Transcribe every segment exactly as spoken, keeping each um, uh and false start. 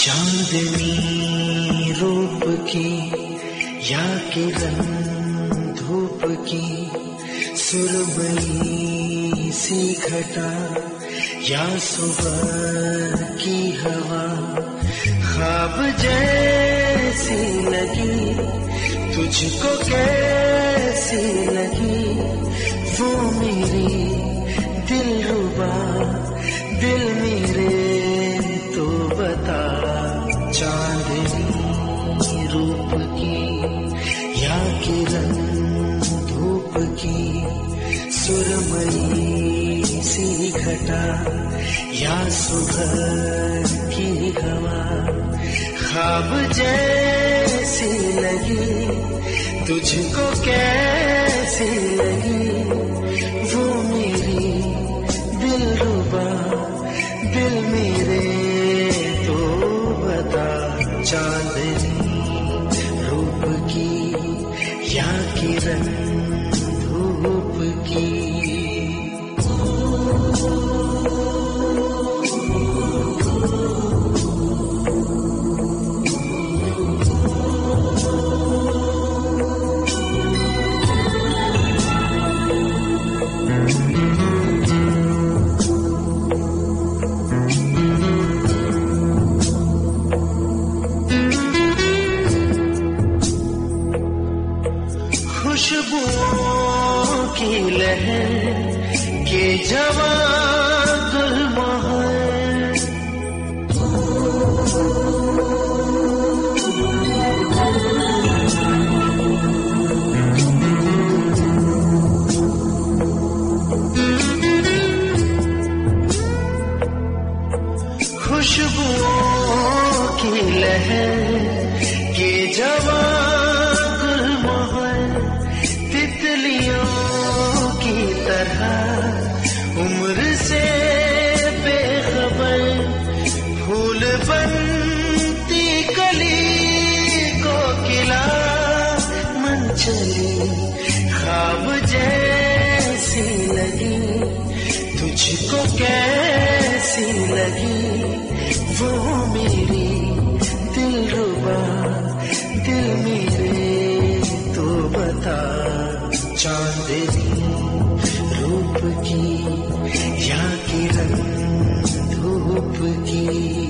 चांदनी रूप की या किरण धूप की, सुरमई सी घटा या सुबह की हवा, ख्वाब जैसी लगी तुझको कैसी लगी वो मेरी दिलरुबा, दिल मेरे तो बता। चांदनी रूप की या किरण धूप की, सुरमई सी घटा या सुबह की हवा, ख्वाब जैसी लगी तुझको कैसी लगी वो मेरी दिलरुबा, दिल मेरे तो बता। चांदनी रूप की या किरण धूप की। खुशबुओं की लहर के जवां गुलमोहर, खुशबुओं की लहर के जवां की तरह उम्र से बेखबर, फूल बनती कली को खिला मन चली, ख्वाब जैसी लगी तुझको कैसी लगी वो मेरी दिलरुबा, दिल मेरे तो बता। चांदनी रूप की या किरण धूप की।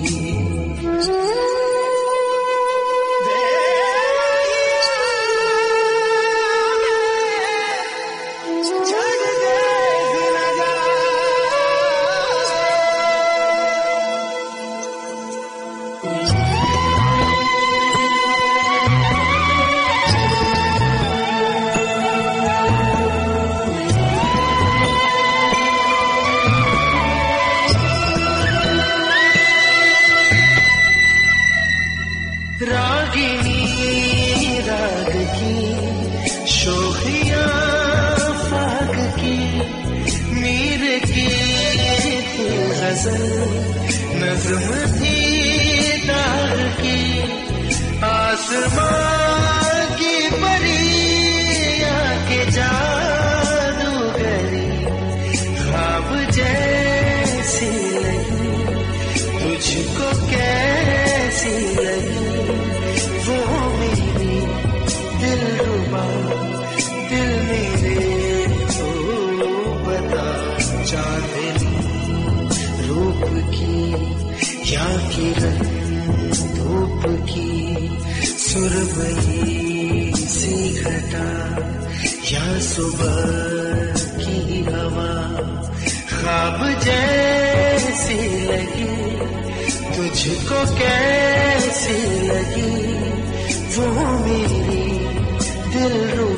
रागिनी राग की शोखिया फाग की, मीर की थी गजल नज़्म थी दाग की, आसमां की परिया के जादूगरी, ख्वाब जैसी लगी तुझको कैसी लगी वो मेरी दिलरुबा, दिल मेरे तो बता। चांदनी रूप की या किरण धूप की, सुरमई सी घटा या सुबह की हवा, ख्वाब जैसी लगी तुझको कैसी लगी वो मेरी दिलरुबा।